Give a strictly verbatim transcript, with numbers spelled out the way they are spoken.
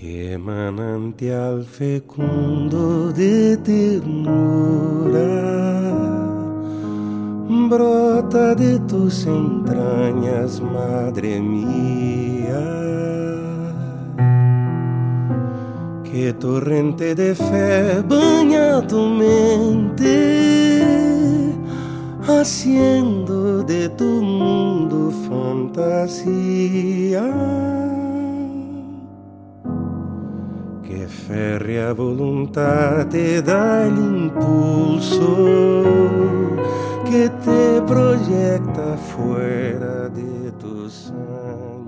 Que manantial fecundo de ternura brota de tus entrañas, madre mía. Que torrente de fe baña tu mente, haciendo de tu mundo fantasía. Que férrea voluntad te da el impulso que te proyecta fuera de tus años.